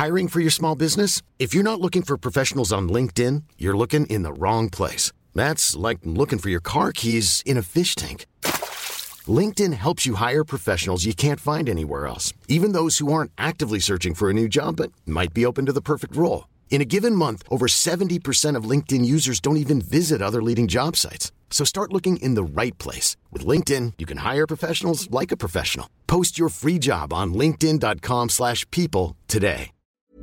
Hiring for your small business? If you're not looking for professionals on LinkedIn, you're looking in the wrong place. That's like looking for your car keys in a fish tank. LinkedIn helps you hire professionals you can't find anywhere else, even those who aren't actively searching for a new job but might be open to the perfect role. In a given month, over 70% of LinkedIn users don't even visit other leading job sites. So start looking in the right place. With LinkedIn, you can hire professionals like a professional. Post your free job on linkedin.com/people today.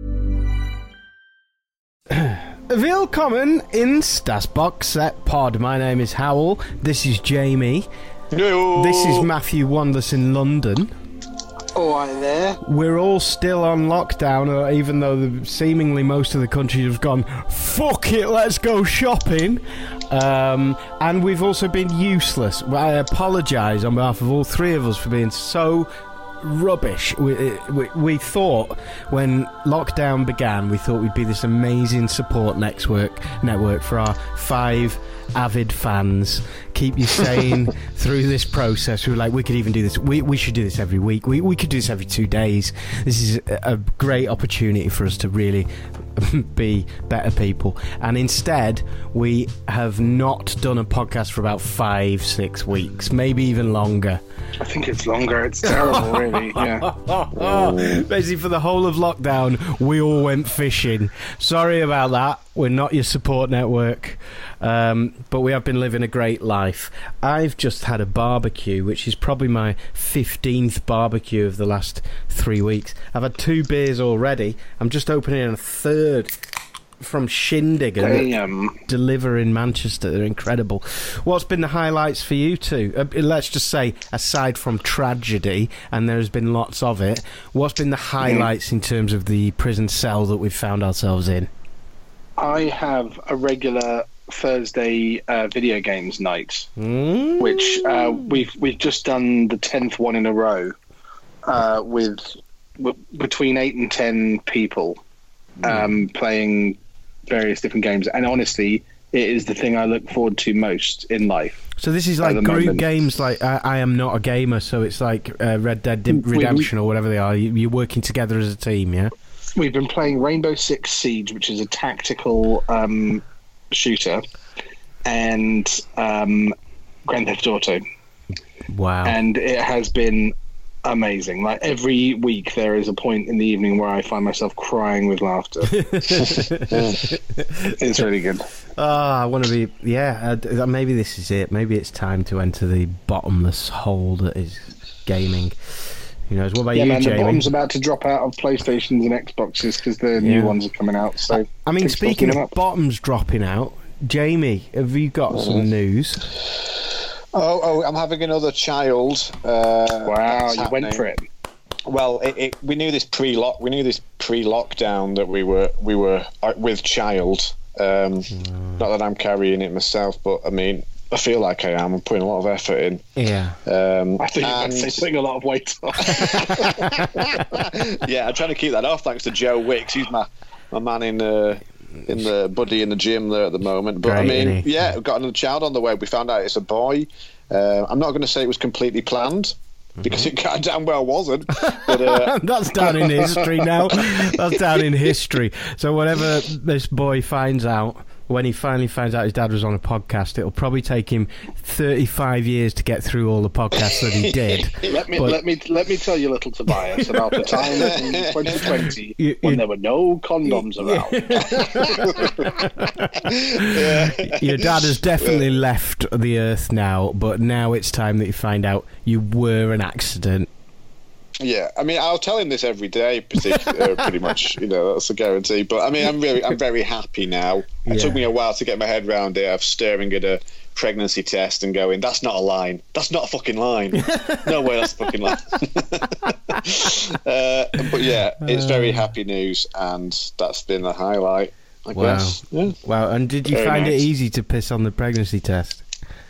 Willkommen in Stasbox Set Pod. My name is Howell. This is Jamie. Hello. This is Matthew Wanders in London. Oh, hi there. We're all still on lockdown, even though seemingly most of the country have gone, fuck it, let's go shopping. And we've also been useless. I apologise on behalf of all three of us for being so rubbish. We thought when lockdown began, we thought we'd be this amazing support network for our 5 avid fans, keep you sane through this process. We were like, we could even do this. We should do this every week. We could do this every 2 days. This is a great opportunity for us to really be better people. And instead, we have not done a podcast for about 5-6 weeks, maybe even longer. I think it's longer. It's terrible, really. Yeah. Basically, for the whole of lockdown, we all went fishing. Sorry about that. We're not your support network. But we have been living a great life. I've just had a barbecue, which is probably my 15th barbecue of the last 3 weeks. I've had 2 beers already. I'm just opening a third from Shindig and deliver in Manchester. They're incredible. What's been the highlights for you two? Let's just say, aside from tragedy, and there's been lots of it, what's been the highlights in terms of the prison cell that we've found ourselves in? I have a regular Thursday video games night, which we've just done the 10th one in a row with between 8 and 10 people playing various different games, and honestly, it is the thing I look forward to most in life. So this is like group games, like I am not a gamer, so it's like Red Dead Redemption or whatever they are. You're working together as a team, yeah? We've been playing Rainbow Six Siege, which is a tactical shooter, and Grand Theft Auto. Wow. And it has been amazing. Like, every week there is a point in the evening where I find myself crying with laughter. It's really good. I want to be... Yeah, maybe this is it. Maybe it's time to enter the bottomless hole that is gaming. Who knows? What about you, man, Jamie? the bottom's about to drop out of PlayStations and Xboxes because the new ones are coming out. So I mean, speaking of bottoms dropping out, Jamie, have you got some news? Oh, I'm having another child. Wow, you went for it. Well, we knew this pre-lockdown that we were with child. Not that I'm carrying it myself, but I mean, I feel like I am. I'm putting a lot of effort in. Yeah. I think you're putting a lot of weight on. Yeah, I'm trying to keep that off thanks to Joe Wicks. He's my man in the buddy in the gym there at the moment. But Great, I mean, yeah, we've got another child on the way. We found out it's a boy. I'm not going to say it was completely planned, because it kind of damn well wasn't. But, that's down in history now. That's down in history. So whenever this boy finds out, when he finally finds out his dad was on a podcast, it'll probably take him 35 years to get through all the podcasts that he did. Let me tell you, little Tobias, about the time in 2020 when there were no condoms around. Your dad has definitely left the earth now, but now it's time that you find out you were an accident. Yeah, I mean, I'll tell him this every day, pretty much. You know, that's a guarantee. But I mean, I'm very happy now. It took me a while to get my head around it. I'm staring at a pregnancy test and going, "That's not a line. That's not a fucking line. No way, that's a fucking line." But yeah, it's very happy news, and that's been the highlight, I guess. Yeah. Wow! And did you find it easy to piss on the pregnancy test?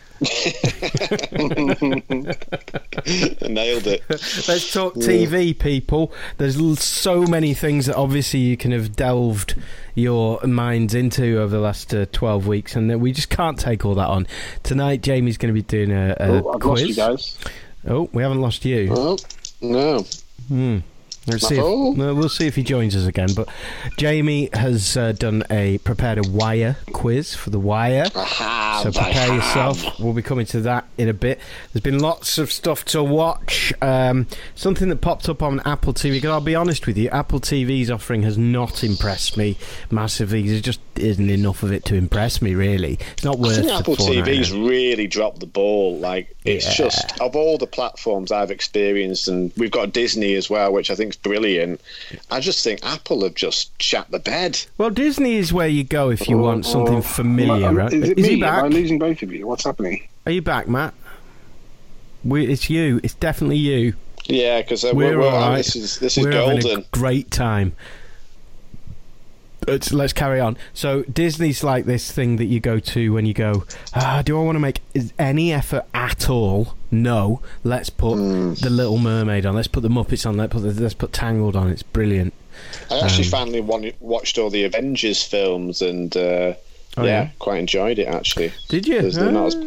Nailed it. Let's talk TV, people. There's so many things that obviously you can have delved your minds into over the last 12 weeks, and we just can't take all that on. Tonight, Jamie's going to be doing a I've quiz. lost you guys. Oh, we haven't lost you. Oh, no. Let's see. We'll see if he joins us again. But Jamie has prepared a Wire quiz for the Wire. So prepare yourself. We'll be coming to that in a bit. There's been lots of stuff to watch. Something that popped up on Apple TV. Because I'll be honest with you, Apple TV's offering has not impressed me massively. There just isn't enough of it to impress me, really. It's not worth it. I think Apple TV's really dropped the ball. Like, it's just, of all the platforms I've experienced, and we've got Disney as well, which I think is brilliant. I just think Apple have just shat the bed. Well, Disney is where you go if you want something familiar, right? Is he back? Am I losing both of you? What's happening? Are you back, Matt? It's you. It's definitely you. Yeah, because we're all right. This is we're golden. Having a great time. Let's carry on. So Disney's like this thing that you go to when you go, do I want to make any effort at all? No. Let's put The Little Mermaid on. Let's put The Muppets on. Let's put Tangled on. It's brilliant. I actually finally watched all the Avengers films and quite enjoyed it actually. Did you? It's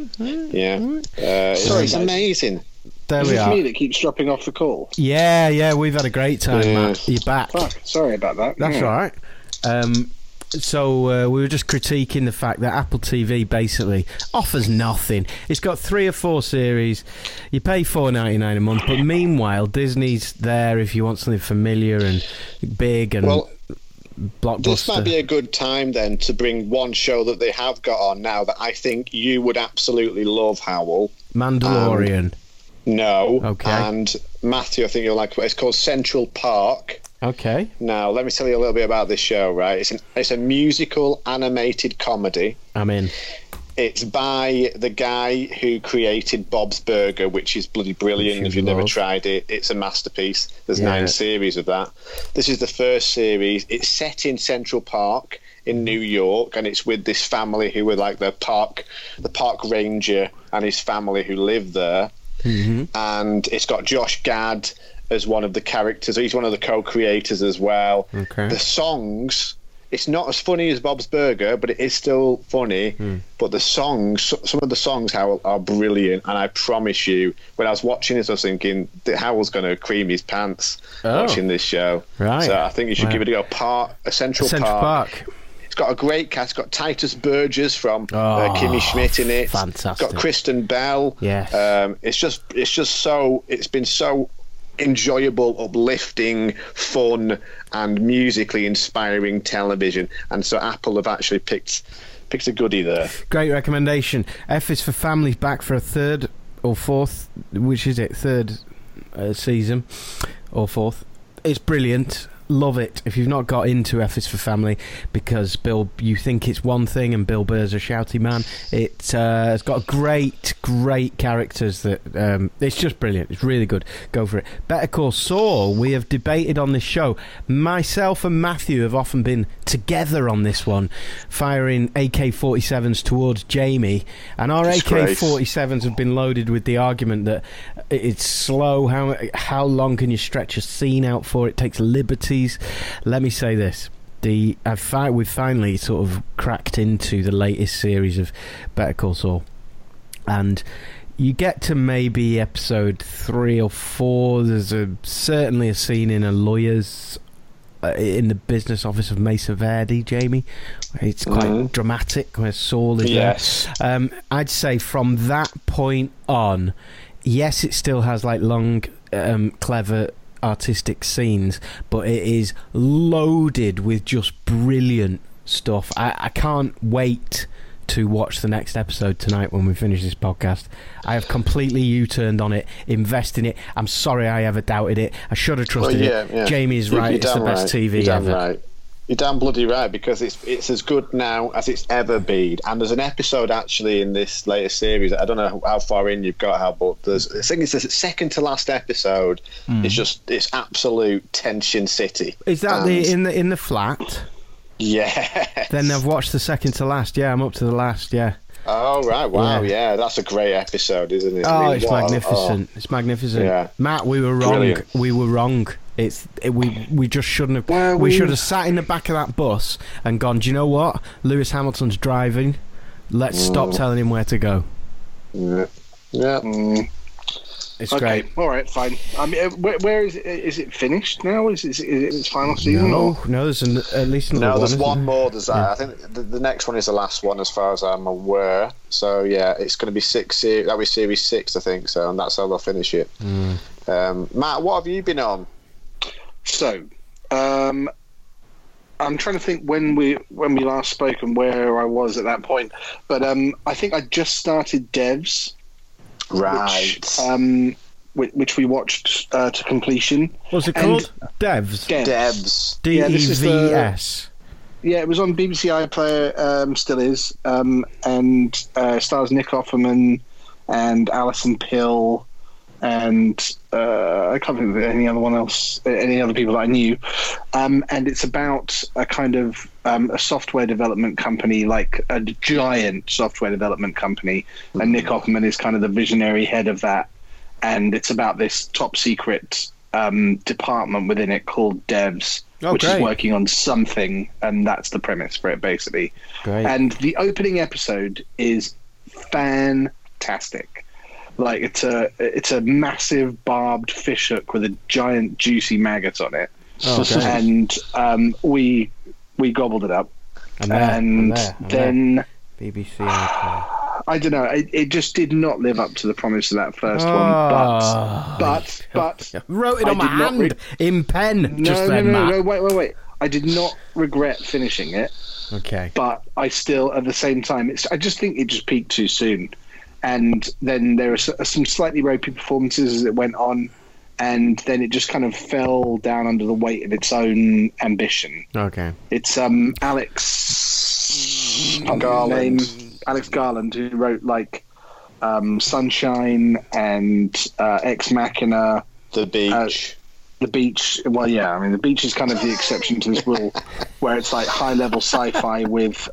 amazing. There we are. Is are. me that keeps dropping off the call? Yeah, we've had a great time, Matt. You're back. Fuck, sorry about that. That's all right. So we were just critiquing the fact that Apple TV basically offers nothing. It's got 3 or 4 series. You pay $4.99 a month, but meanwhile, Disney's there if you want something familiar and big and blockbuster. This might be a good time then to bring one show that they have got on now that I think you would absolutely love, Howell. Mandalorian. No. Okay. And Matthew, I think you'll like it. It's called Central Park. Okay. Now, let me tell you a little bit about this show, right? It's a musical animated comedy. I'm in. It's by the guy who created Bob's Burger, which is bloody brilliant. If you've never tried it, it's a masterpiece. There's 9 series of that. This is the first series. It's set in Central Park in New York, and it's with this family who were like the park ranger and his family who live there. Mm-hmm. And it's got Josh Gad as one of the characters. He's one of the co-creators as well. Okay. The songs, it's not as funny as Bob's Burger, but it is still funny. But the songs, some of the songs, Howell, are brilliant. And I promise you, when I was watching this, I was thinking that Howell's going to cream his pants watching this show. Right. So I think you should give it a go. Central Park. It's got a great cast. It's got Titus Burgess from Kimmy Schmidt in it. Fantastic. It's got Kristen Bell. Yes. It's been so enjoyable, uplifting, fun, and musically inspiring television. And so Apple have actually picked a goodie there. Great recommendation. F is for Family's back for a 3rd or 4th, which is it? 3rd season or 4th. It's brilliant. Love it. If you've not got into F is for Family, because you think it's one thing and Bill Burr's a shouty man, it's got great characters that it's just brilliant. It's really good. Go for it. Better Call Saul, we have debated on this show. Myself and Matthew have often been together on this one, firing AK-47s towards Jamie, and our AK-47s have been loaded with the argument that it's slow. How long can you stretch a scene out for? It takes liberties. Let me say this. We've finally sort of cracked into the latest series of Better Call Saul, and you get to maybe episode 3 or 4. There's certainly a scene in a lawyer's in the business office of Mesa Verde, Jamie. It's quite dramatic where Saul is there. I'd say from that point on, yes, it still has like long, clever artistic scenes, but it is loaded with just brilliant stuff. I can't wait to watch the next episode tonight when we finish this podcast. I have completely U-turned on it, invest in it. I'm sorry I ever doubted it. I should have trusted it. Jamie is right. It's the best TV ever. Right. You're damn bloody right, because it's as good now as it's ever been. And there's an episode actually in this latest series. I don't know how far in you've got, how, but I think it's the second to last episode. It's absolute tension city. Is that in the flat? Yeah. Then I've watched the second to last. Yeah, I'm up to the last. Yeah. Oh right! Wow! Yeah, that's a great episode, isn't it? Oh, it's magnificent! It's magnificent. Yeah. Matt, we were wrong. Brilliant. We were wrong. We just shouldn't have. Well, we should have sat in the back of that bus and gone, do you know what? Lewis Hamilton's driving. Let's stop telling him where to go. Yeah. It's Okay, great. all right, fine. I mean, where is it? Is it finished now? Is it its final season? No, there's at least another No, one. there's isn't one there? more. I think the next one is the last one, as far as I'm aware. So yeah, it's going to be 6 series. That'll be series 6, I think. So, and that's how they'll finish it. Matt, what have you been on? So, I'm trying to think when we last spoke and where I was at that point. But I think I just started Devs. Right. Which we watched to completion. What's it called? Devs. Devs. DEVS. Yeah, it was on BBC iPlayer, still is, and stars Nick Offerman and Alison Pill, and I can't think of any other people that I knew. And it's about a kind of a software development company, like a giant software development company, and Nick Offerman is kind of the visionary head of that. And it's about this top secret department within it called Devs, which is working on something, and that's the premise for it, basically. Great. And the opening episode is fantastic. Like it's a massive barbed fish hook with a giant juicy maggot on it, and we gobbled it up, and then BBC iPlayer. I don't know. It just did not live up to the promise of that first one. But wrote it on my hand in pen. No. Wait. I did not regret finishing it. Okay. But I still, at the same time, I just think it just peaked too soon. And then there are some slightly ropey performances as it went on, and then it just kind of fell down under the weight of its own ambition. Okay. It's Alex Garland, who wrote like Sunshine and Ex Machina. The Beach. The Beach. Well, yeah. I mean, The Beach is kind of the exception to this rule, where it's like high-level sci-fi with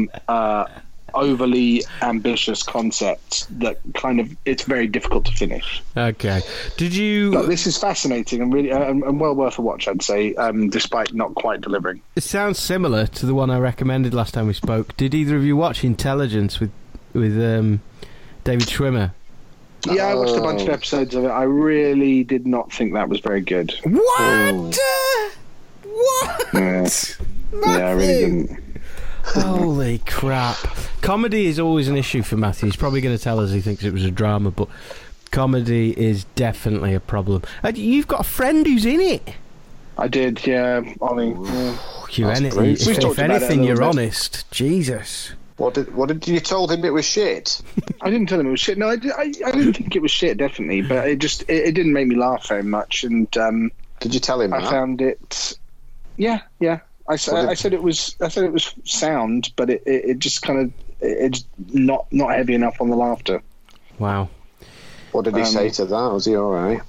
overly ambitious concepts that kind of it's very difficult to finish. Okay. Did you? But this is fascinating and really and well worth a watch, I'd say, despite not quite delivering. It sounds similar to the one I recommended last time we spoke. Did either of you watch Intelligence with David Schwimmer? Yeah, I watched a bunch of episodes of it. I really did not think that was very good. What? What? Yeah, I really didn't. Holy crap. Comedy is always an issue for Matthew. He's probably going to tell us he thinks it was a drama, but comedy is definitely a problem. You've got a friend who's in it. I did, yeah, Ollie. If anything, you're honest. Jesus. What did you told him it was shit? I didn't tell him it was shit. No, I didn't think it was shit, definitely, but it didn't make me laugh very much. And did you tell him that? I found it. Yeah. I said it was sound, but it just kind of it's not heavy enough on the laughter. Wow. What did he say to that? Was he all right?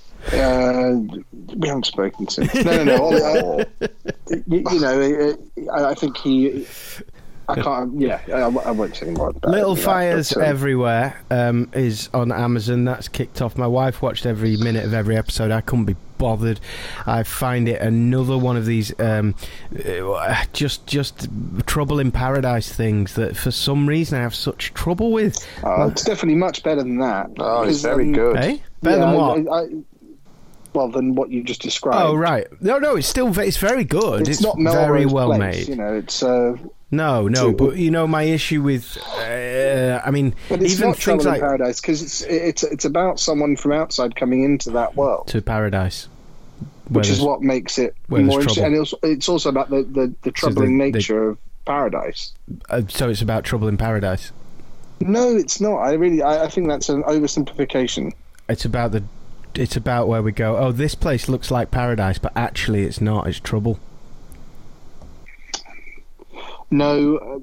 We haven't spoken since. No. I think he. I can't. Yeah, I won't say more about it. Little Fires Everywhere is on Amazon. That's kicked off. My wife watched every minute of every episode. I couldn't be bothered. I find it another one of these just trouble in paradise things that for some reason I have such trouble with. It's definitely much better than that. Oh, it's very good. Hey? Better than what? Well, than what you just described. Oh, right. No, it's very good. It's not very Melrose well Place, made. You know, it's. No, but you know my issue with, I mean, but it's even not things Trouble like in Paradise because it's about someone from outside coming into that world to paradise, which is what makes it more interesting. And it's also about the troubling nature of paradise. So it's about trouble in paradise. No, it's not. I think that's an oversimplification. It's about where we go. Oh, this place looks like paradise, but actually it's not. It's trouble. No,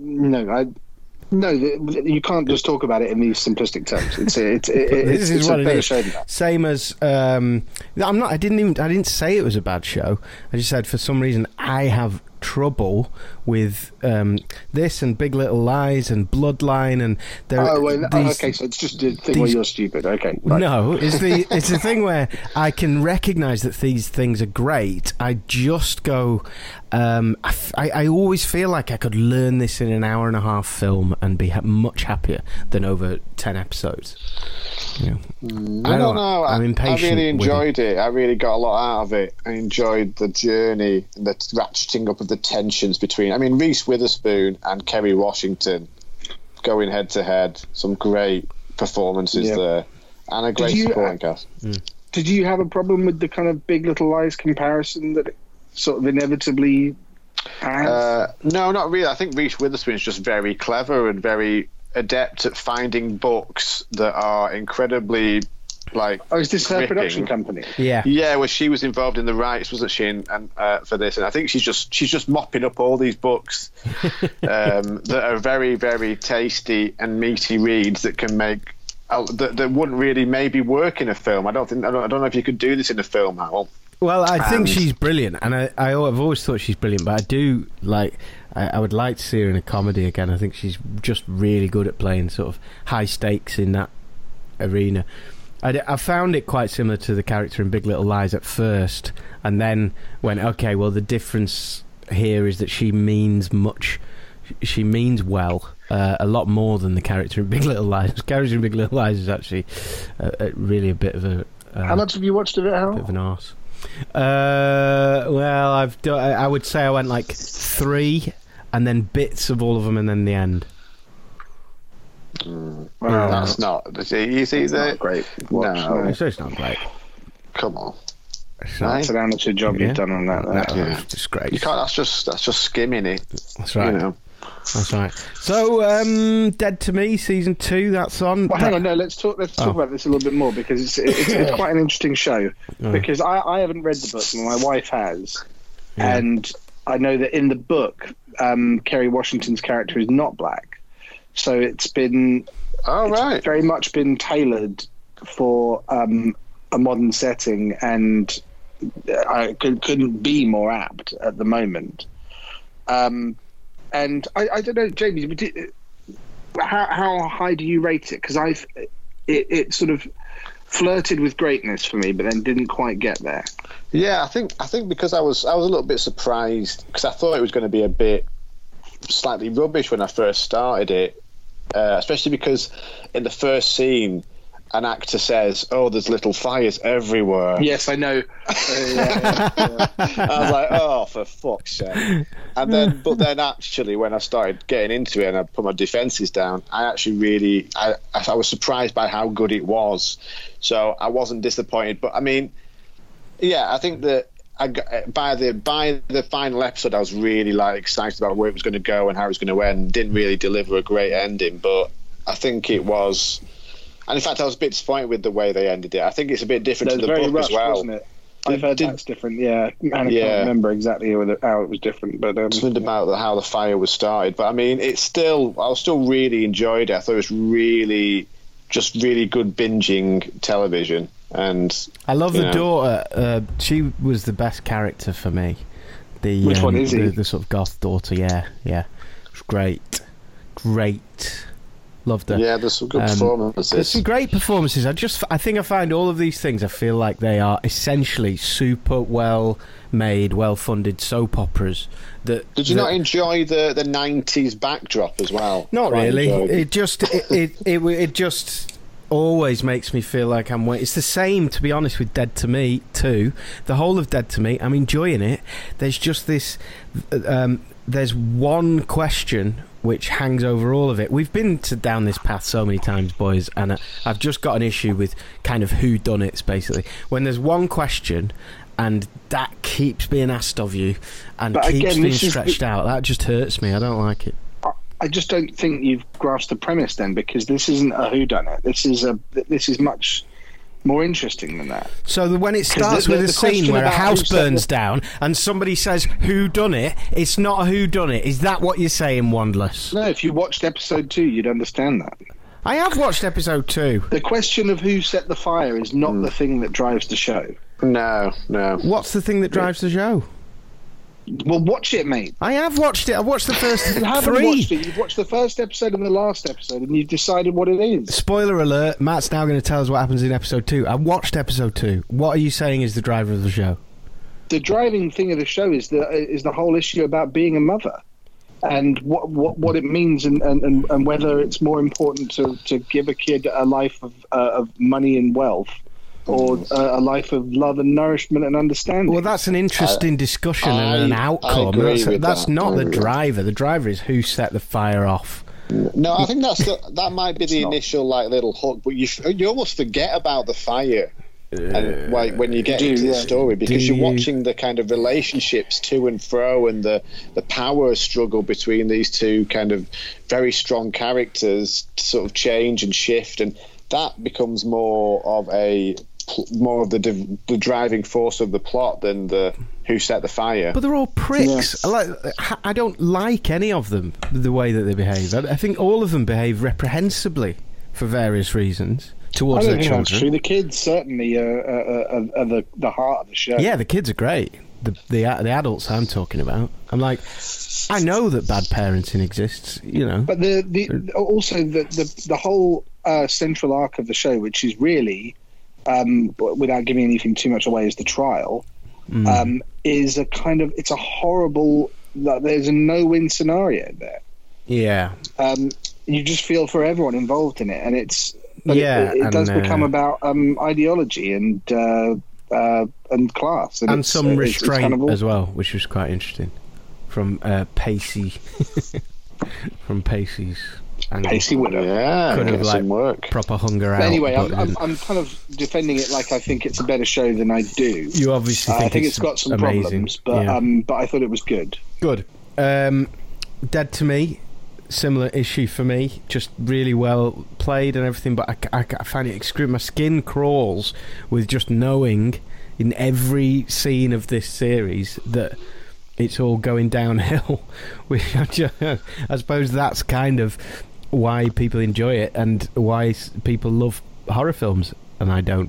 you can't just talk about it in these simplistic terms. It's a better show than that. Same as I didn't say it was a bad show. I just said for some reason I have trouble with this and Big Little Lies and Bloodline and okay, so it's just a thing where you're stupid. Okay, right. No, it's the thing where I can recognise that these things are great. I just go. I always feel like I could learn this in an hour and a half film and be much happier than over 10 episodes. Yeah. I don't know. I'm impatient. I really with enjoyed it. I really got a lot out of it. I enjoyed the journey and the ratcheting up of the tensions between. I mean, Reese Witherspoon and Kerry Washington going head to head. Some great performances there, and a great supporting cast. Did you have a problem with the kind of Big Little Lies comparison that it sort of inevitably has? No, not really. I think Reese Witherspoon is just very clever and very adept at finding books that are incredibly is this her gripping. production company? Yeah. Well, she was involved in the rights, wasn't she? And for this, and I think she's just mopping up all these books that are very, very tasty and meaty reads that can make that wouldn't really maybe work in a film. I don't know if you could do this in a film, Howell. Well, I think she's brilliant, and I've always thought she's brilliant. But I do I would like to see her in a comedy again. I think she's just really good at playing sort of high stakes in that arena. I found it quite similar to the character in Big Little Lies at first, and then went, okay, well, the difference here is that she means much. She means well, a lot more than the character in Big Little Lies. The character in Big Little Lies is actually really a bit of a... How much have you watched of it, Hal? Bit of an arse. Well, I would say I went 3, and then bits of all of them, and then the end. Well, that's not. You see, not great. No, it's not great. Come on. It's an amateur job you've done on that. It's great. You can't. That's just skimming it. That's right. That's right. So, Dead to Me season 2. That's on. Well, hang on. No, let's talk about this a little bit more because it's quite an interesting show. Because I haven't read the book, and my wife has, and I know that in the book, Kerry Washington's character is not black, so it's been very much been tailored for a modern setting, and I couldn't be more apt at the moment. And I don't know, Jamie, how high do you rate it? Because it sort of flirted with greatness for me, but then didn't quite get there. Yeah, I think because I was a little bit surprised because I thought it was going to be a bit slightly rubbish when I first started it, especially because in the first scene an actor says, "Oh, there's little fires everywhere." Yes, I know. I was like, "Oh, for fuck's sake!" But then actually, when I started getting into it and I put my defences down, I actually I was surprised by how good it was. So I wasn't disappointed. But I mean, I think that by the final episode, I was really excited about where it was going to go and how it was going to end. Didn't really deliver a great ending, but I think it was. And in fact, I was a bit disappointed with the way they ended it. I think it's a bit different to the book rushed, as well. Wasn't it? I've heard that's different, and I can't remember exactly how it was different. But something about how the fire was started. But I mean, I still really enjoyed it. I thought it was really good binging television. And I love the daughter. She was the best character for me. Which one is he? The sort of goth daughter. Yeah. It was great. Loved her. Yeah, there's some good performances. There's some great performances. I think I find all of these things, I feel like they are essentially super well made, well funded soap operas. Did you not enjoy the 90s backdrop as well? Not really. It just always makes me feel like I'm waiting. It's the same, to be honest, with Dead to Me too. The whole of Dead to Me, I'm enjoying it. There's just this there's one question which hangs over all of it. We've been down this path so many times, boys, and I've just got an issue with kind of whodunits, basically. When there's one question and that keeps being asked of you and keeps being stretched out, that just hurts me. I don't like it. I just don't think you've grasped the premise then, because this isn't a whodunit. This is much more interesting than that. So when it starts with a scene where a house burns down and somebody says, "Who done it?" It's not a whodunit. Is that what you're saying, Wandless? No, if you watched episode 2, you'd understand that. I have watched episode 2. The question of who set the fire is not the thing that drives the show. No. What's the thing that drives the show? Well, watch it, mate. I have watched it. I've watched the first 3. You haven't watched it. You've watched the first episode and the last episode, and you've decided what it is. Spoiler alert, Matt's now going to tell us what happens in episode 2. I watched episode 2. What are you saying is the driver of the show? The driving thing of the show is the whole issue about being a mother. and what it means, and whether it's more important to give a kid a life of money and wealth, or a life of love and nourishment and understanding. Well, that's an interesting discussion and an outcome. That's not the driver. The driver is who set the fire off. No, I think that might be the initial little hook, but you almost forget about the fire. And when you get into the story, because you're watching the kind of relationships to and fro, and the power struggle between these two kind of very strong characters sort of change and shift, and that becomes more of the driving force of the plot than the who set the fire. But they're all pricks. I don't like any of them, the way that they behave. I think all of them behave reprehensibly for various reasons towards their children. That's true. The kids certainly are the heart of the show. Yeah, the kids are great. The adults I'm talking about. I'm like, I know that bad parenting exists, you know. But the whole central arc of the show, which is really, without giving anything too much away, is the trial. Is a kind of, it's a horrible. There's a no-win scenario there. Yeah. You just feel for everyone involved in it, and it's. But it does become about ideology and class, and some restraint as well, which was quite interesting from Pacey, from Pacey's angle. Pacey would have some work, proper hunger out. But anyway, I'm kind of defending it like I think it's a better show than I do. You obviously think I think it's got some amazing problems, but I thought it was good. Good. Dead to Me. Similar issue for me, just really well played and everything, but I find it extreme. My skin crawls with just knowing in every scene of this series that it's all going downhill. Which I suppose that's kind of why people enjoy it and why people love horror films, and I don't.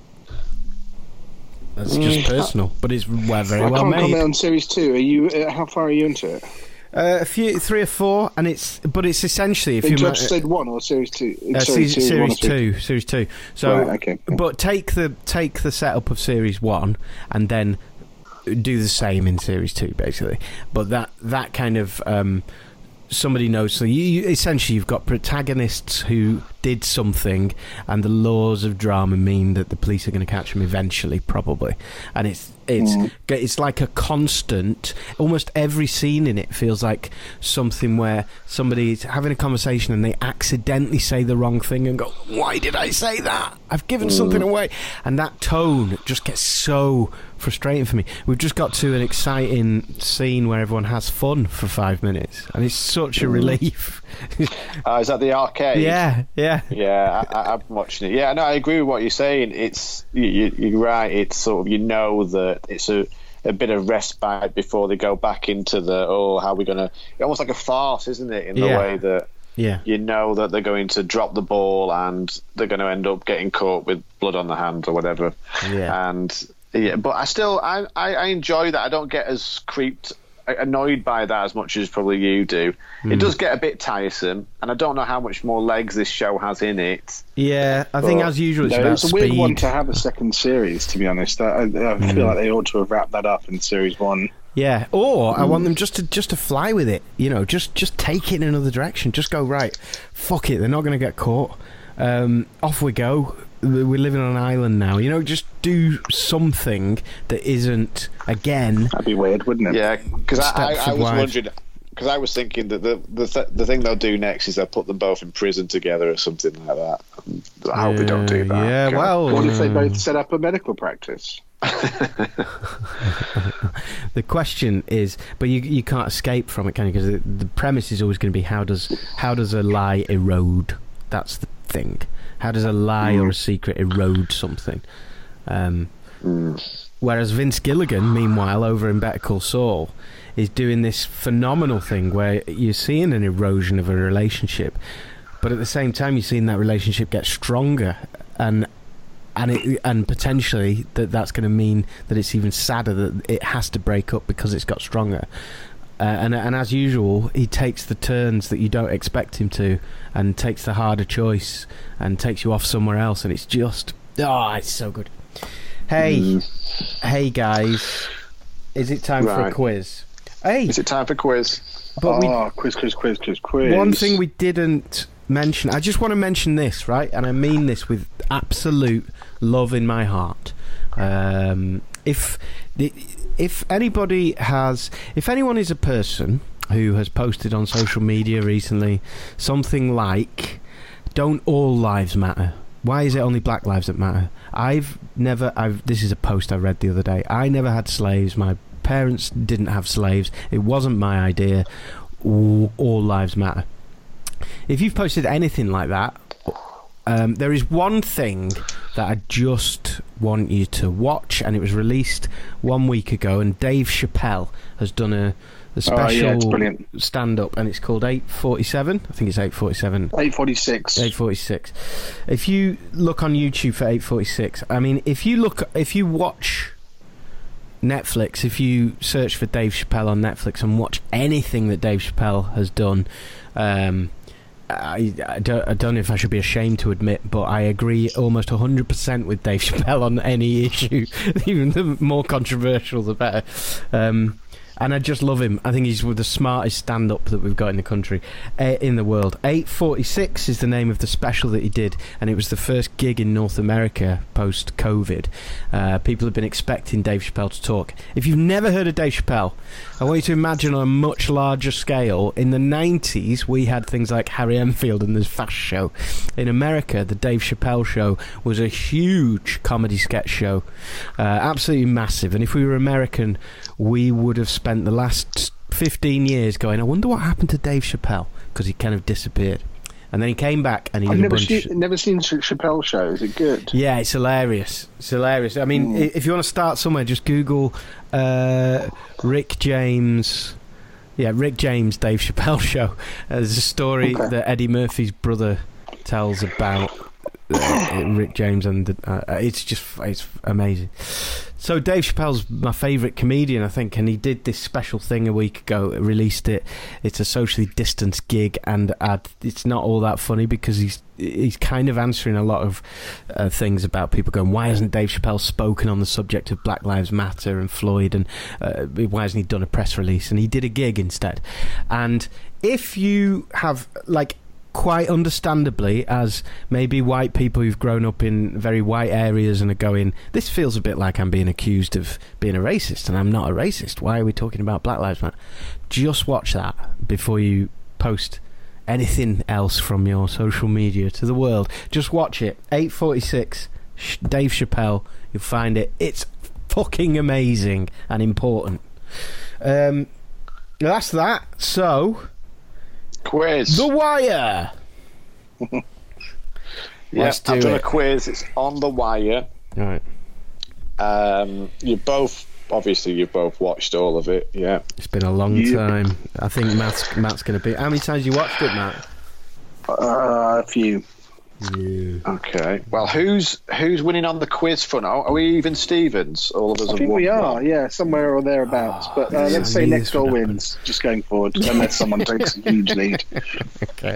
That's just personal, but it's very well made. I can't comment on series 2. Are you? How far are you into it? A few, 3 or 4, and it's essentially if you episode 1 or series 2. Series 2. So, right, okay. But take the setup of series 1 and then do the same in series 2, basically. But that kind of somebody knows. So you've got protagonists who did something, and the laws of drama mean that the police are going to catch them eventually, probably. And it's like a constant. Almost every scene in it feels like something where somebody's having a conversation and they accidentally say the wrong thing and go, "Why did I say that? I've given something away." And that tone just gets so frustrating for me. We've just got to an exciting scene where everyone has fun for 5 minutes, and it's such a relief. Is that the arcade? Yeah. I'm watching it. Yeah, no, I agree with what you're saying. It's you're right. It's sort of, you know, that it's a bit of respite before they go back into how are we gonna? Almost like a farce, isn't it? In the way that you know that they're going to drop the ball and they're going to end up getting caught with blood on the hand or whatever. Yeah. And but I enjoy that. I don't get as annoyed by that as much as probably you do. It does get a bit tiresome, and I don't know how much more legs this show has in it. Yeah, I think as usual it's about speed. It's a weird one to have a second series, to be honest. I feel like they ought to have wrapped that up in series 1. Yeah, or I want them just to fly with it, you know, just take it in another direction. Just go, right, fuck it, they're not going to get caught. Off we go. We're living on an island now, you know. Just do something that isn't, again. That'd be weird, wouldn't it? Yeah, because I was wondering, because I was thinking that the thing they'll do next is they'll put them both in prison together or something like that. I hope they don't do that. Yeah, well, what if they both set up a medical practice? The question is, but you can't escape from it, can you? Because the premise is always going to be how does a lie erode? That's the thing. How does a lie or a secret erode something? Whereas Vince Gilligan, meanwhile, over in Better Call Saul, is doing this phenomenal thing where you're seeing an erosion of a relationship, but at the same time you're seeing that relationship get stronger, and potentially that's going to mean that it's even sadder that it has to break up because it's got stronger. And as usual, he takes the turns that you don't expect him to, and takes the harder choice, and takes you off somewhere else, and it's just it's so good. Hey guys, is it time for a quiz? Hey, Is it time for quiz? but quiz. one thing we didn't mention, I just want to mention this, right? And I mean this with absolute love in my heart. If anyone is a person who has posted on social media recently something like, "Don't all lives matter? Why is it only black lives that matter?" This is a post I read the other day. I never had slaves. My parents didn't have slaves. It wasn't my idea. All lives matter. If you've posted anything like that, there is one thing that I just want you to watch, and it was released 1 week ago, and Dave Chappelle has done a special stand-up, and it's called 847. I think it's 847. 846. 846. If you look on YouTube for 846, I mean, if you watch Netflix, if you search for Dave Chappelle on Netflix and watch anything that Dave Chappelle has done, I don't know if I should be ashamed to admit, but I agree almost 100% with Dave Chappelle on any issue. Even the more controversial, the better. And I just love him. I think he's the smartest stand-up that we've got in the country, in the world. 846 is the name of the special that he did, and it was the first gig in North America post-COVID. People have been expecting Dave Chappelle to talk. If you've never heard of Dave Chappelle, I want you to imagine on a much larger scale. In the 90s, we had things like Harry Enfield and The Fast Show. In America, the Dave Chappelle Show was a huge comedy sketch show. Absolutely massive. And if we were American, we would have spent the last 15 years going, I wonder what happened to Dave Chappelle, because he kind of disappeared. And then he came back and he did never seen Chappelle Show. Is it good? Yeah, it's hilarious. It's hilarious. I mean, if you want to start somewhere, just Google Rick James. Yeah, Rick James, Dave Chappelle Show. There's a story that Eddie Murphy's brother tells about Rick James, and it's amazing. So Dave Chappelle's my favourite comedian, I think, and he did this special thing a week ago, released it. It's a socially distanced gig, and it's not all that funny because he's kind of answering a lot of things about people going, why hasn't Dave Chappelle spoken on the subject of Black Lives Matter and Floyd, and why hasn't he done a press release? And he did a gig instead. And if you have, like, quite understandably, as maybe white people who've grown up in very white areas and are going, this feels a bit like I'm being accused of being a racist, and I'm not a racist. Why are we talking about Black Lives Matter? Just watch that before you post anything else from your social media to the world. Just watch it. 846, Dave Chappelle. You'll find it. It's fucking amazing and important. That's that. So... quiz. The Wire. Yes, I've done a quiz. It's on The Wire. All right. You've both watched all of it. Yeah. It's been a long time. I think Matt's going to be. How many times you watched it, Matt? A few. Yeah. Okay. Well, who's winning on the quiz front? Are we even Stevens? All of us. I think we are. Yeah, somewhere or thereabouts. But let's say next door wins. Just going forward, unless someone takes a huge lead. Okay.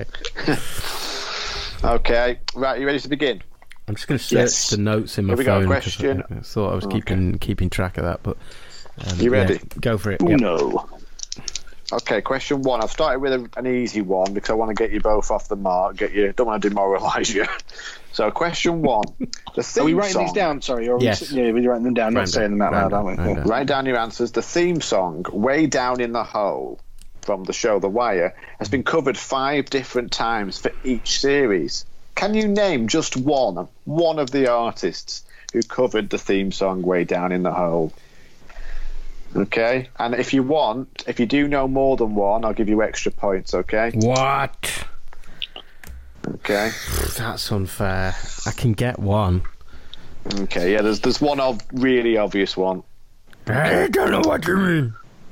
Okay. Right. You ready to begin? I'm just going to search the notes in my phone. Here we go. Question. I thought I was keeping track of that, but you ready? Yeah, go for it. No. Okay, question 1. I've started with an easy one because I want to get you both off the mark. Don't want to demoralise you. So, question 1. Are we writing these down? Sorry, or yes. We're writing them down, not saying them out loud, aren't we? Write down your answers. The theme song, "Way Down in the Hole," from the show The Wire, has been covered 5 different times for each series. Can you name just one of the artists who covered the theme song "Way Down in the Hole"? Okay, and if you do know more than one, I'll give you extra points, okay? What? Okay. That's unfair. I can get one. Okay, yeah, there's one really obvious one. Okay. I don't know what you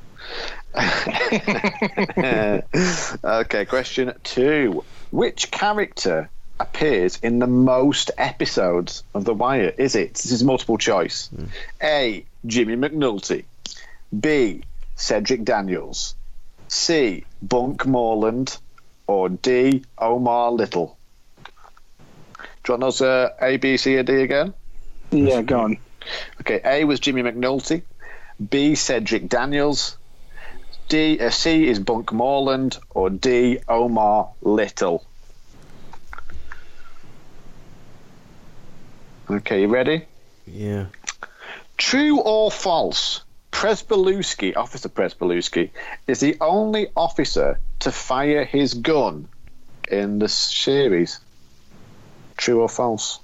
mean. Okay, question 2. Which character appears in the most episodes of The Wire? This is multiple choice. A, Jimmy McNulty. B, Cedric Daniels. C, Bunk Moreland. Or D, Omar Little. Do you want those A, B, C, or D again? Yeah, go on. Okay, A was Jimmy McNulty. B, Cedric Daniels. C is Bunk Moreland, or D, Omar Little? Okay, you ready? Yeah. True or false? Officer Presbeluski, is the only officer to fire his gun in the series. True or false?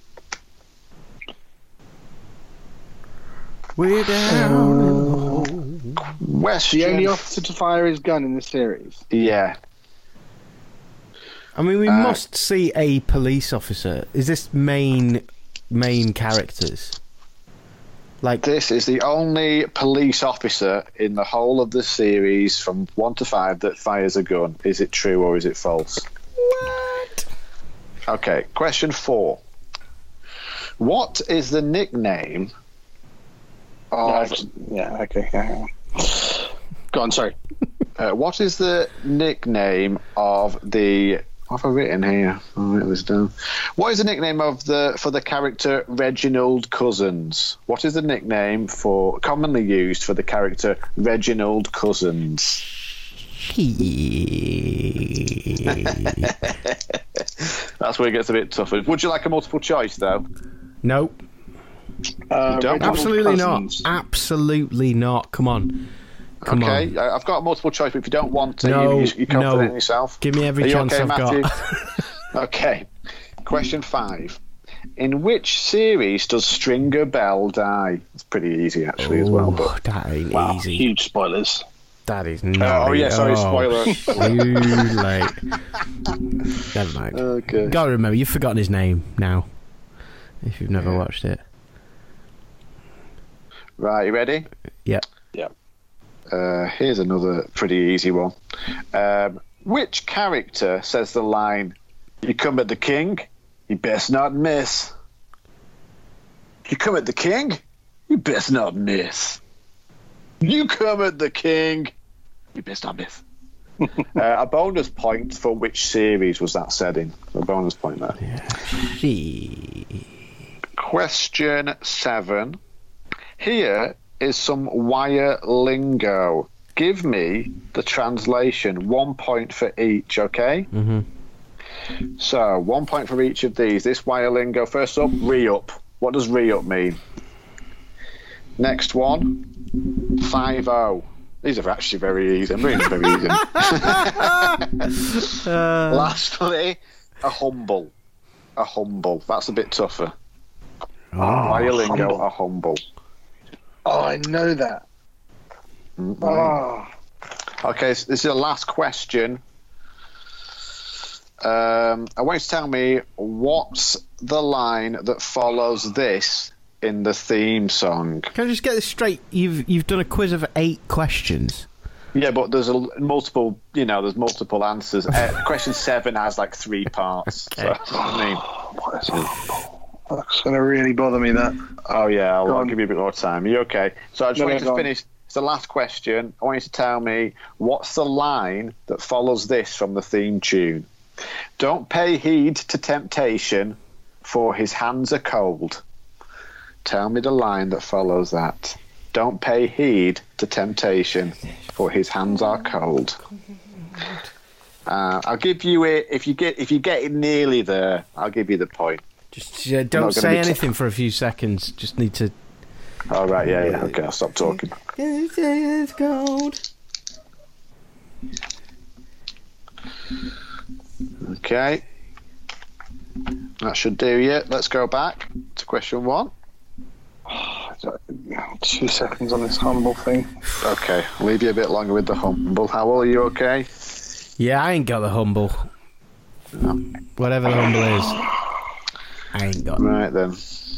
We're down. The only officer to fire his gun in the series. Yeah. I mean, we must see a police officer. Is this main characters? Like, this is the only police officer in the whole of the series from 1 to 5 that fires a gun. Is it true or is it false? what? Okay, question 4. What is the nickname of... Okay. Go on, sorry. what is the nickname of the... What have I written here? I'll write this down. What is the nickname for the character Reginald Cousins? What is the nickname commonly used for the character Reginald Cousins? That's where it gets a bit tougher. Would you like a multiple choice, though? Nope. Absolutely not. Absolutely not. Come on. Come on. I've got a multiple choice, but if you don't want to, you're confident in yourself. Give me every chance okay, I've Matthew? got. Okay. Question 5. In which series does Stringer Bell die? It's pretty easy, actually, as well. But that ain't easy. Huge spoilers. That is not. Spoiler. Too late. Never mind. Okay. Gotta remember, you've forgotten his name now. If you've never watched it. Right, you ready? Yep. Here's another pretty easy one. Which character says the line, "You come at the king, you best not miss"? You come at the king, you best not miss. You come at the king, you best not miss. A bonus point for which series was that said in? A bonus point there. Yeah. Question 7. Here is some wire lingo. Give me the translation. 1 point for each, okay? Mm-hmm. So, 1 point for each of these. This wire lingo. First up, re-up. What does re-up mean? Next one, 5-0. These are actually very easy. I'm reading very easy. Lastly, a humble. A humble. That's a bit tougher. Wire lingo, a humble. Oh, I know that. Mm-hmm. Oh. Okay, so this is the last question. I want you to tell me what's the line that follows this in the theme song. Can I just get this straight? You've done a quiz of 8 questions. Yeah, but there's multiple answers. Question 7 has like 3 parts. Okay. So, I mean, What is humble? That's going to really bother me, that. Oh, yeah, I'll give you a bit more time. Are you okay? So I just want you to go finish. It's the last question. I want you to tell me what's the line that follows this from the theme tune. Don't pay heed to temptation, for his hands are cold. Tell me the line that follows that. Don't pay heed to temptation, for his hands are cold. I'll give you it if you get it nearly there. I'll give you the point. Just don't say anything for a few seconds. Just need to. All right, yeah. Okay, I'll stop talking. It's cold. Okay, that should do you. Let's go back to question 1. 2 seconds on this humble thing. Okay, I'll leave you a bit longer with the humble. Howell, are you okay? Yeah, I ain't got the humble. No. Whatever the humble is, I ain't got. Right then.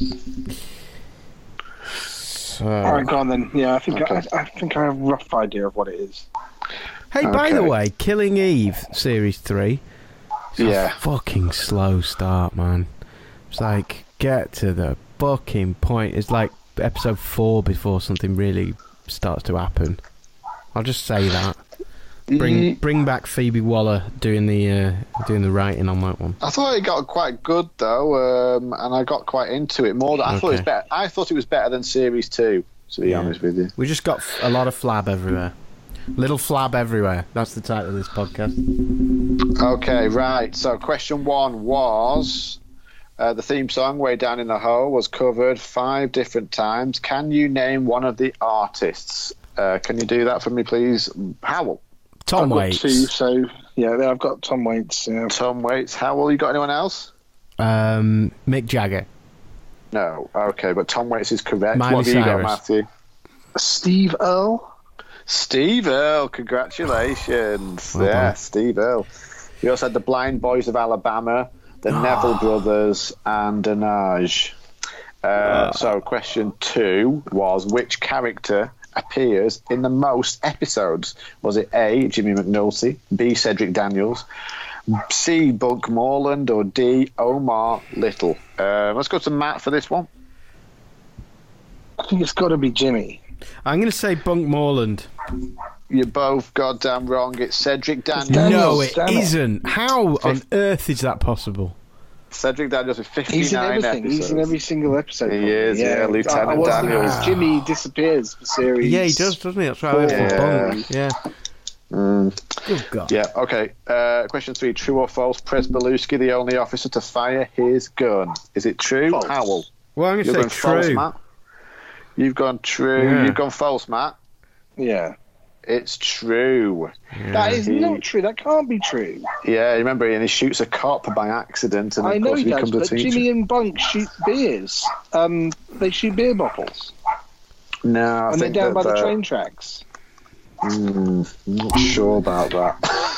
So... All right, go on then. Yeah, I think I think I have a rough idea of what it is. Hey, by the way, Killing Eve Series 3. Yeah. Fucking slow start, man. It's like, get to the fucking point. It's like episode 4 before something really starts to happen. I'll just say that. Bring back Phoebe Waller doing the writing on that one. I thought it got quite good though, and I got quite into it more. I thought it was better. I thought it was better than Series 2. To be honest with you, we just got a lot of flab everywhere. Little flab everywhere. That's the title of this podcast. Okay, right. So question 1 was the theme song "Way Down in the Hole" was covered 5 different times. Can you name one of the artists? Can you do that for me, please, Howell? Tom I've got Waits. 2, so yeah, I've got Tom Waits. Yeah. Tom Waits. Howell, you got anyone else? Mick Jagger. No. Okay, but Tom Waits is correct. Miley What have you got, Cyrus. Matthew? Steve Earle. Steve Earle, congratulations. Well yeah, done. Steve Earle. You also had the Blind Boys of Alabama, the Neville Brothers, and Danage. So question 2 was, which character appears in the most episodes? Was it A, Jimmy McNulty, B, Cedric Daniels, C, Bunk Moreland, or D, Omar Little? Let's go to Matt for this one. I think it's got to be Jimmy. I'm going to say Bunk Moreland. You're both goddamn wrong. It's Cedric Daniels. No, Daniels, it damn it. isn't. How on earth is that possible? Cedric Daniels with 59 He's in everything. episodes. He's in every single episode. He probably. is, yeah, Lieutenant I wasn't- Daniels. Jimmy disappears for series. Yeah, he does, doesn't he? That's right. I went for Yeah. Bunk. Yeah. Good God. Yeah, okay. Question 3, true or false? Presbeluski, the only officer to fire his gun. Is it true, False. Howell? Well, I'm going You've to gone say false, true. Matt. You've gone true. Yeah. You've gone false, Matt. Yeah. It's true. That is not true. That can't be true. Yeah, you remember, and he shoots a cop by accident, and I of know course he he does, becomes a but teacher. Jimmy and Bunk shoot beers. They shoot beer bottles. No, I And they're think down that, by the train tracks. I'm not sure about that.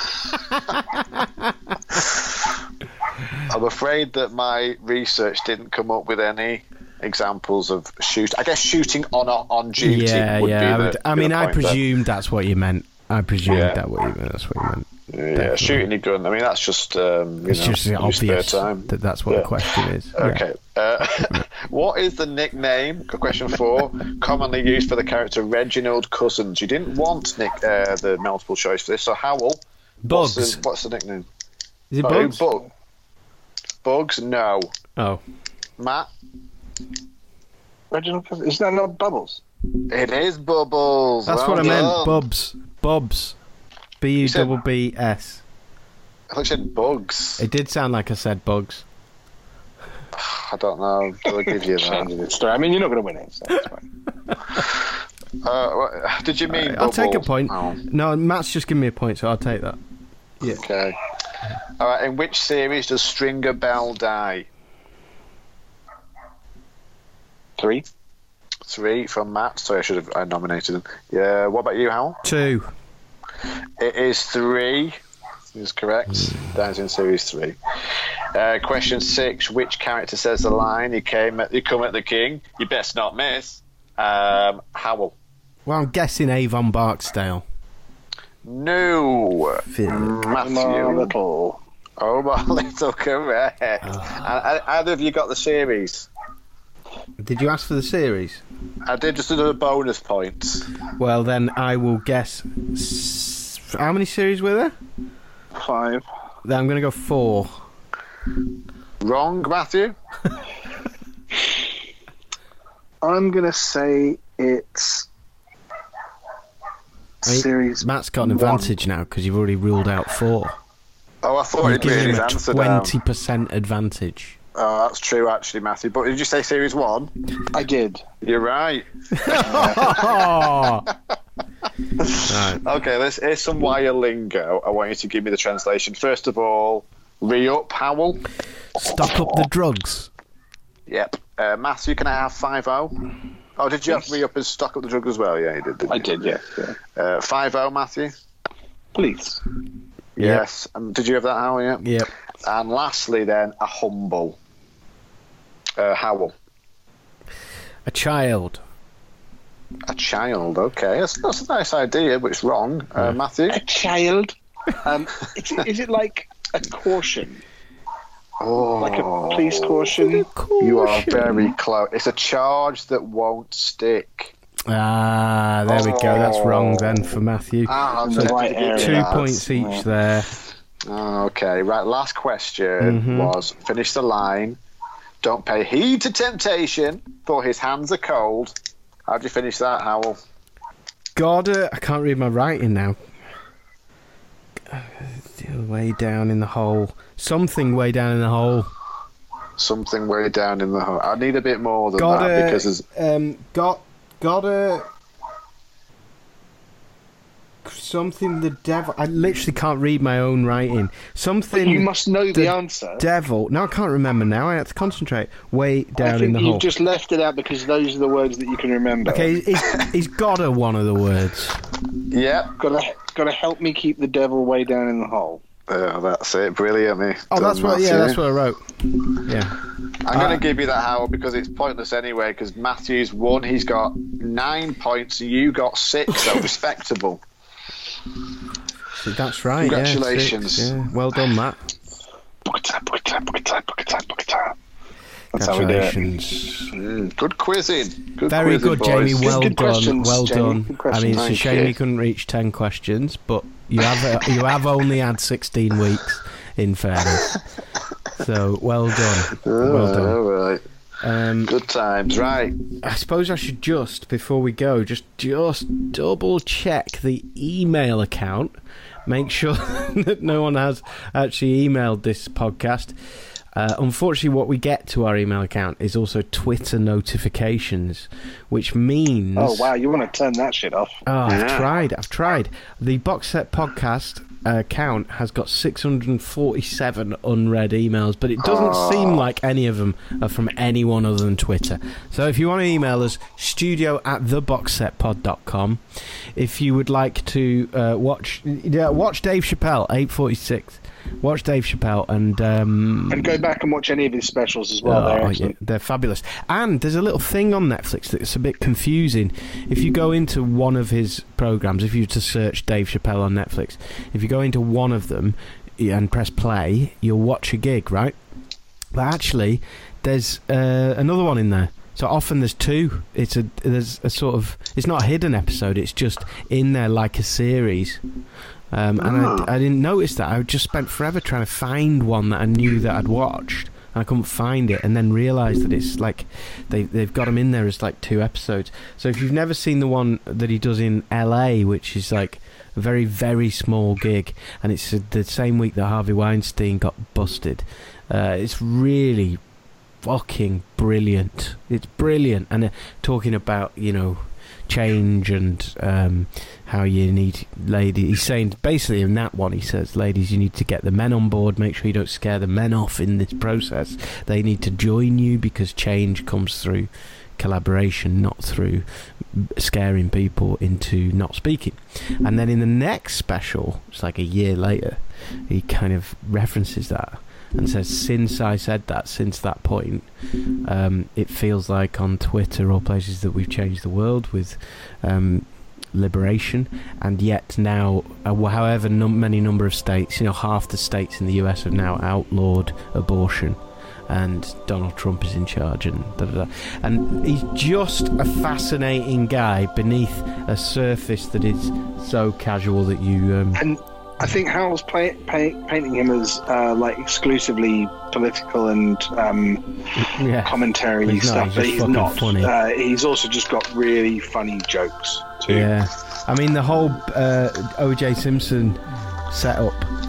I'm afraid that my research didn't come up with any examples of I guess shooting on duty Yeah, would yeah. be the I mean, I point there. presumed that's what you meant. I presumed Yeah. that's what you meant. Yeah, Definitely. shooting your gun. I mean, that's just It's just your spare obvious time. that that's what Yeah. the question is. Yeah. Okay. What is the nickname? Question 4. Commonly used for the character Reginald Cousins. You didn't want the multiple choice for this, so Howell. Bugs. What's the nickname? Is it Oh, Bugs? Bugs? No. Oh. Matt? Reginald, is that not Bubbles? It is Bubbles. That's Well what I meant. done. Bubs. Bubs. B-U-B-B-S. I thought you said Bugs. It did sound like I said Bugs. I don't know. Do I give you Changing that? the story. I mean, you're not going to win it, so it's fine. Did you mean I'll take a Bubbles? point. Oh, No, Matt's just given me a point, so I'll take that. okay. All right. In which series does Stringer Bell die? 3. 3 from Matt. Sorry, I should have nominated him. Yeah. What about you, Hal? 2. It is 3. Is correct. Dies in series 3. Question 6. Which character says the line? You come at the king. You best not miss. Howell. Well, I'm guessing Avon Barksdale. No. Matthew. Omar Little. Omar Little, correct. And either of you got the series? Did you ask for the series? I did, just another bonus point. Well, then I will guess... How many series were there? 5. Then I'm going to go 4. Wrong, Matthew? I'm going to say it's series. Matt's got an 1. advantage now because you've already ruled out 4. Oh, I thought You've he'd given written him his a answer down. 20% advantage. Oh, that's true, actually, Matthew. But did you say series 1? I did. You're right. Oh! Right. Okay, here's some wire lingo. I want you to give me the translation. First of all, re-up, Howell. Stock up the drugs. Yep. Matthew, can I have 5-0? Oh, did you have re-up and stock up the drug as well? Yeah, you did. Didn't I you? did, yeah. 5-0, Matthew. Please. Yes. Did you have that, Howell? Yeah. Yep. And lastly, then, a humble. Howell. A child. A child, okay. That's a nice idea, but it's wrong. Matthew? A child. Is it like a caution? Oh, Like a police caution? you are very close. It's a charge that won't stick. Ah, there we go. That's wrong then for Matthew. I'm the right tempted to give you area. 2 that. points each there. Okay, right. Last question was finish the line. Don't pay heed to temptation, for his hands are cold. How'd you finish that, Howell? Goddard. I can't read my writing now. Way down in the hole. Something way down in the hole. Something way down in the hole. I need a bit more than that because there's... Goddard. Something the devil. I literally can't read my own writing. Something. But you must know the answer. Devil. No, I can't remember now. I have to concentrate. Way down in the hole. You've just left it out because those are the words that you can remember. Okay, is Goddard one of the words? Yeah. Gotta help me keep the devil way down in the hole. That's it. Brilliant. Oh, that's what. Yeah, that's what I wrote. Yeah. I'm going to give you that, Howard, because it's pointless anyway. Because Matthew's won. He's got 9 points. And you got 6. So respectable. That's right. Congratulations. Yeah. Well done, Matt. Book time. That's how we do it. Good quizzing. Very good, boys. Jamie. Well good done. questions, Well Jamie. done. I mean, it's a shame you couldn't reach 10 questions, but you have only had 16 weeks, in fairness. So, well done. Well done. All right. Good times, right? I suppose I should before we go, just double check the email account. Make sure that no one has actually emailed this podcast. Unfortunately, what we get to our email account is also Twitter notifications, which means... Oh, wow, you want to turn that shit off. Oh, I've tried. The Box Set Podcast account has got 647 unread emails, but it doesn't seem like any of them are from anyone other than Twitter. So if you want to email us, studio@theboxsetpod.com. If you would like to watch Dave Chappelle, 846. Watch Dave Chappelle and go back and watch any of his specials as well. They're fabulous. And there's a little thing on Netflix that's a bit confusing. If you go into one of his programs, if you were to search Dave Chappelle on Netflix, if you go into one of them and press play, you'll watch a gig, right? But actually, there's another one in there. So often there's two. There's a sort of... It's not a hidden episode. It's just in there like a series. And I didn't notice that. I just spent forever trying to find one that I knew that I'd watched. And I couldn't find it, and then realised that it's like they've got them in there as like 2 episodes. So if you've never seen the one that he does in LA, which is like a very, very small gig, and it's the same week that Harvey Weinstein got busted, it's really fucking brilliant. It's brilliant. And talking about, change and how you need ladies. He's saying basically in that one, he says, ladies, you need to get the men on board, make sure you don't scare the men off in this process. They need to join you because change comes through collaboration, not through scaring people into not speaking. And then in the next special, it's like a year later, he kind of references that and says, since I said that, since that point, it feels like on Twitter or places that we've changed the world with liberation, and yet now, however many number of states, half the states in the US have now outlawed abortion, and Donald Trump is in charge, and and he's just a fascinating guy beneath a surface that is so casual that you... And I think Howell's painting him as exclusively political and commentary stuff, but he's not. Funny. He's also just got really funny jokes too. Yeah, I mean the whole O.J. Simpson setup.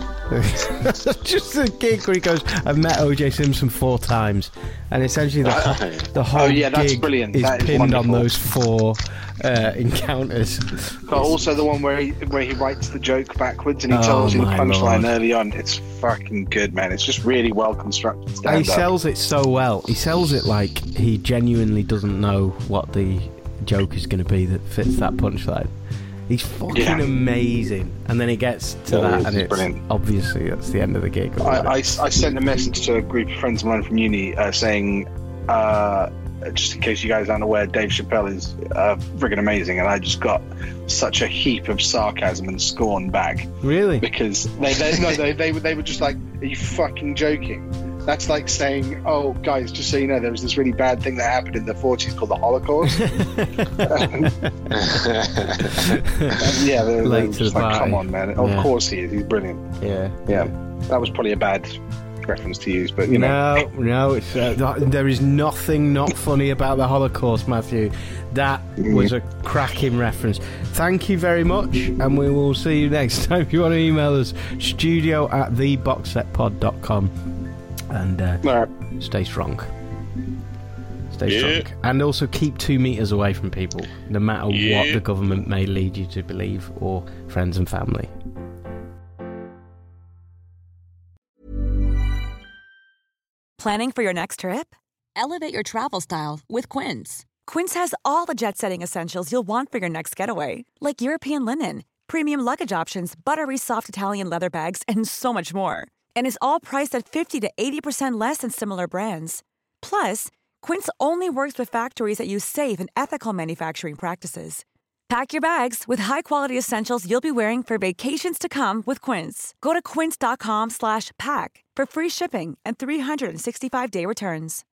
Just a gig where he goes, I've met O.J. Simpson 4 times, and essentially the whole that's gig brilliant. is that pinned is on those 4 encounters. But also the one where he writes the joke backwards and he tells you the punchline early on. It's fucking good, man. It's just really well constructed stand-up. He sells it so well. He sells it like he genuinely doesn't know what the joke is going to be that fits that punchline. He's fucking amazing. And then it gets to that, and it's brilliant. Obviously that's the end of the gig. I sent a message to a group of friends of mine from uni saying, just in case you guys aren't aware, Dave Chappelle is friggin' amazing, and I just got such a heap of sarcasm and scorn back. Really? Because they were just like, are you fucking joking? That's like saying, oh, guys, just so you know, there was this really bad thing that happened in the 40s called the Holocaust. They're late to the just like, party. come on, man. Of course he is. He's brilliant. Yeah. That was probably a bad Holocaust reference to use, but you know. No, it's, there is nothing not funny about the Holocaust, Matthew. That was a cracking reference. Thank you very much, and we will see you next time. If you want to email us, studio@theboxsetpod.com, and stay strong. Stay strong. And also keep 2 meters away from people, no matter what the government may lead you to believe, or friends and family. Planning for your next trip? Elevate your travel style with Quince. Quince has all the jet-setting essentials you'll want for your next getaway, like European linen, premium luggage options, buttery soft Italian leather bags, and so much more. And is all priced at 50 to 80% less than similar brands. Plus, Quince only works with factories that use safe and ethical manufacturing practices. Pack your bags with high-quality essentials you'll be wearing for vacations to come with Quince. Go to quince.com/pack for free shipping and 365-day returns.